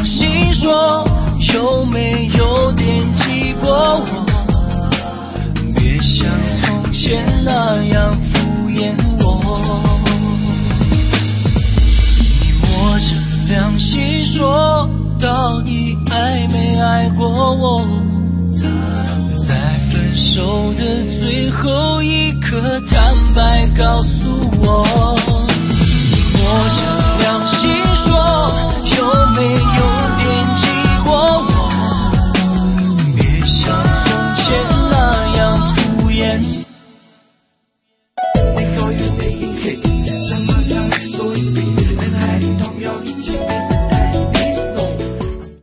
良心说，有没有惦记过我？别像从前那样敷衍我。你摸着良心说，到底爱没爱过我？在分手的最后一刻，坦白告诉我。你摸着